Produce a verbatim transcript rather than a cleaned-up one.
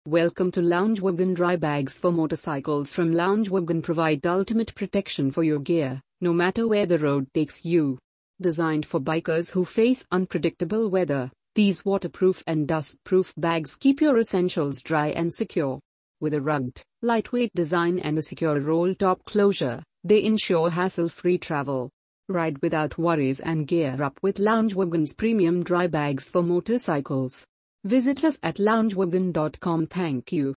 Welcome to Loungewagon Dry Bags for Motorcycles from Loungewagon. Provide ultimate protection for your gear, no matter where the road takes you. Designed for bikers who face unpredictable weather, these waterproof and dust-proof bags keep your essentials dry and secure. With a rugged, lightweight design and a secure roll-top closure, they ensure hassle-free travel. Ride without worries and gear up with Loungewagon's premium dry bags for motorcycles. Visit us at loungewagon dot com. Thank you.